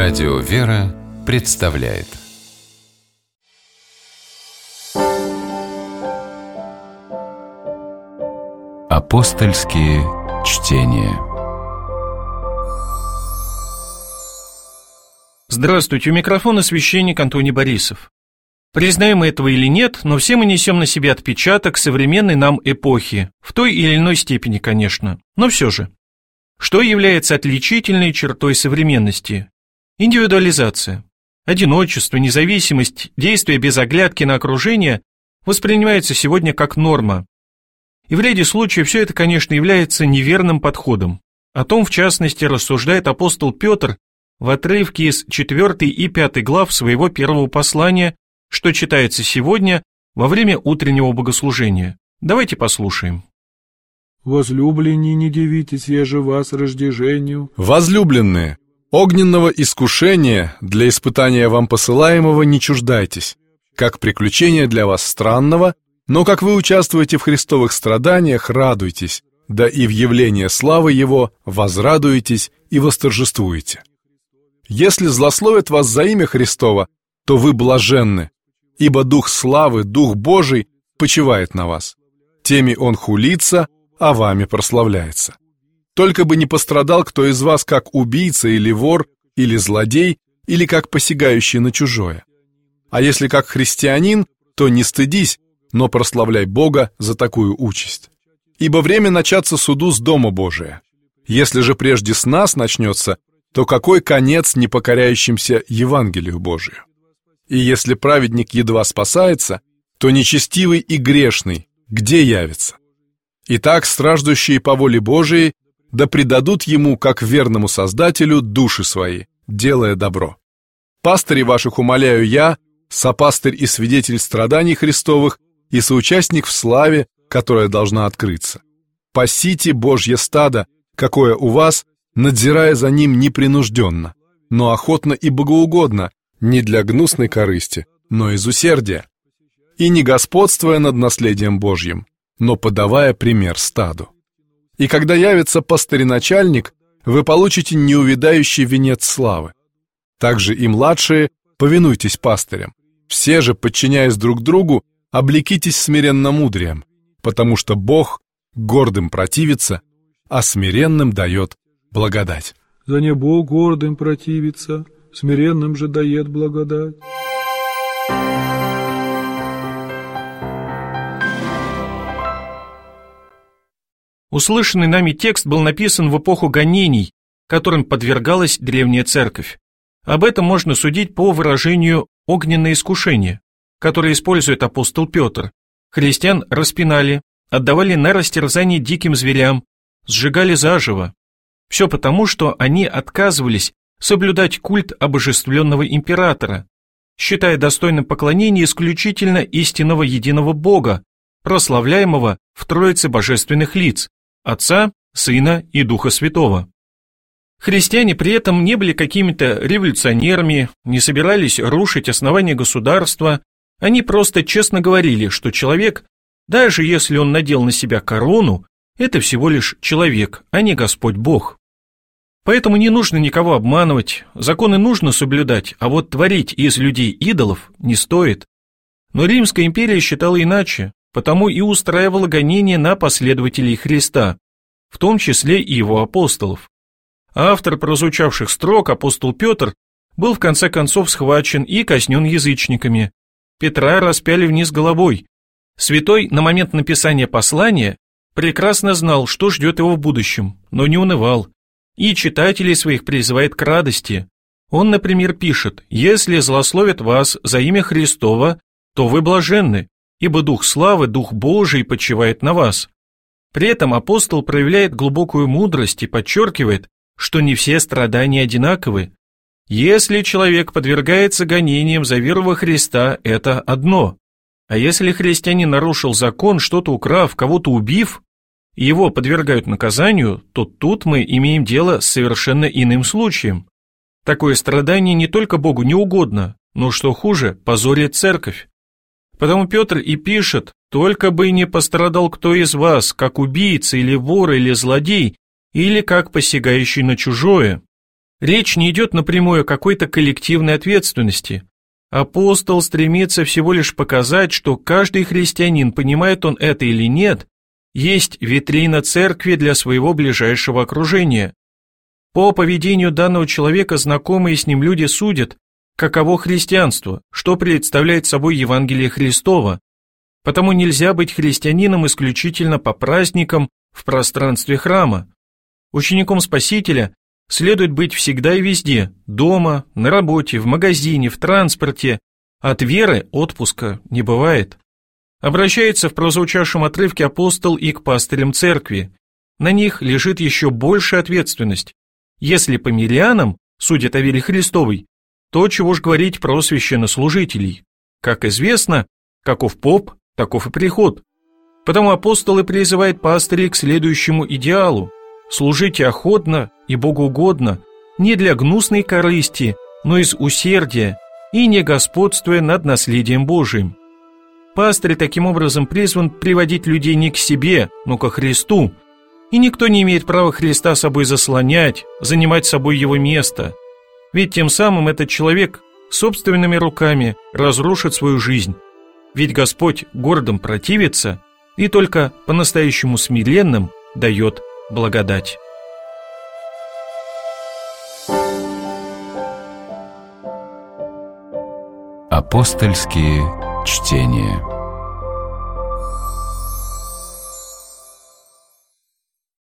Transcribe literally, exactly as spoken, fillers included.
Радио «Вера» представляет Апостольские чтения. Здравствуйте, у микрофона священник Антоний Борисов. Признаем мы этого или нет, но все мы несем на себе отпечаток современной нам эпохи, в той или иной степени, конечно, но все же. Что является отличительной чертой современности? Индивидуализация. Одиночество, независимость, действие без оглядки на окружение воспринимается сегодня как норма. И в ряде случаев все это, конечно, является неверным подходом. О том, в частности, рассуждает апостол Петр в отрывке из четвёртой и пятой глав своего первого послания, что читается сегодня во время утреннего богослужения. Давайте послушаем. «Возлюбленные, не дивитесь, я же вас рождежению». Возлюбленные, огненного искушения для испытания вам посылаемого не чуждайтесь, как приключение для вас странного, но как вы участвуете в христовых страданиях, радуйтесь, да и в явлении славы Его возрадуетесь и восторжествуете. Если злословят вас за имя Христово, то вы блаженны, ибо Дух славы, Дух Божий почивает на вас. Теми Он хулится, а вами прославляется. Только бы не пострадал кто из вас как убийца или вор, или злодей, или как посягающий на чужое. А если как христианин, то не стыдись, но прославляй Бога за такую участь. Ибо время начаться суду с Дома Божия. Если же прежде с нас начнется, то какой конец непокоряющимся Евангелию Божию? И если праведник едва спасается, то нечестивый и грешный где явится? Итак, страждущие по воле Божией да предадут Ему, как верному Создателю, души свои, делая добро. Пастырей ваших умоляю я, сопастырь и свидетель страданий Христовых, и соучастник в славе, которая должна открыться. Пасите Божье стадо, какое у вас, надзирая за ним непринужденно, но охотно и богоугодно, не для гнусной корысти, но из усердия, и не господствуя над наследием Божьим, но подавая пример стаду. И когда явится пастырь-начальник, вы получите неувядающий венец славы. Также и младшие повинуйтесь пастырям, все же, подчиняясь друг другу, облекитесь смиренно-мудрием, потому что Бог гордым противится, а смиренным дает благодать. За не Бог гордым противится, смиренным же дает благодать. Услышанный нами текст был написан в эпоху гонений, которым подвергалась древняя церковь. Об этом можно судить по выражению «огненное искушение», которое использует апостол Петр. Христиан распинали, отдавали на растерзание диким зверям, сжигали заживо. Все потому, что они отказывались соблюдать культ обожествленного императора, считая достойным поклонения исключительно истинного единого Бога, прославляемого в Троице божественных лиц – Отца, Сына и Духа Святого. Христиане при этом не были какими-то революционерами, не собирались рушить основания государства, они просто честно говорили, что человек, даже если он надел на себя корону, это всего лишь человек, а не Господь Бог. Поэтому не нужно никого обманывать, законы нужно соблюдать, а вот творить из людей идолов не стоит. Но Римская империя считала иначе, потому и устраивала гонения на последователей Христа, в том числе и его апостолов. Автор прозвучавших строк, апостол Петр, был в конце концов схвачен и казнен язычниками. Петра распяли вниз головой. Святой на момент написания послания прекрасно знал, что ждет его в будущем, но не унывал. И читателей своих призывает к радости. Он, например, пишет: «Если злословят вас за имя Христово, то вы блаженны, ибо Дух славы, Дух Божий почивает на вас». При этом апостол проявляет глубокую мудрость и подчеркивает, что не все страдания одинаковы. Если человек подвергается гонениям за веру во Христа, это одно. А если христианин нарушил закон, что-то украв, кого-то убив, и его подвергают наказанию, то тут мы имеем дело с совершенно иным случаем. Такое страдание не только Богу не угодно, но, что хуже, позорит церковь. Потому Петр и пишет: «Только бы не пострадал кто из вас, как убийца или вор или злодей, или как посягающий на чужое». Речь не идет напрямую о какой-то коллективной ответственности. Апостол стремится всего лишь показать, что каждый христианин, понимает он это или нет, есть витрина церкви для своего ближайшего окружения. По поведению данного человека знакомые с ним люди судят, каково христианство, что представляет собой Евангелие Христово. Потому нельзя быть христианином исключительно по праздникам в пространстве храма. Учеником Спасителя следует быть всегда и везде, дома, на работе, в магазине, в транспорте. От веры отпуска не бывает. Обращается в прозвучавшем отрывке апостол и к пастырям церкви. На них лежит еще большая ответственность. Если по мирянам судят о вере Христовой, то чего ж говорить про священнослужителей? Как известно, каков поп, таков и приход. Потому апостол и призывает пастырей к следующему идеалу: служите охотно и богоугодно, не для гнусной корысти, но из усердия и не господствуя над наследием Божиим. Пастырь таким образом призван приводить людей не к себе, но ко Христу, и никто не имеет права Христа собой заслонять, занимать собой его место, ведь тем самым этот человек собственными руками разрушит свою жизнь, ведь Господь гордым противится и только по-настоящему смиренным дает благодать. Апостольские чтения.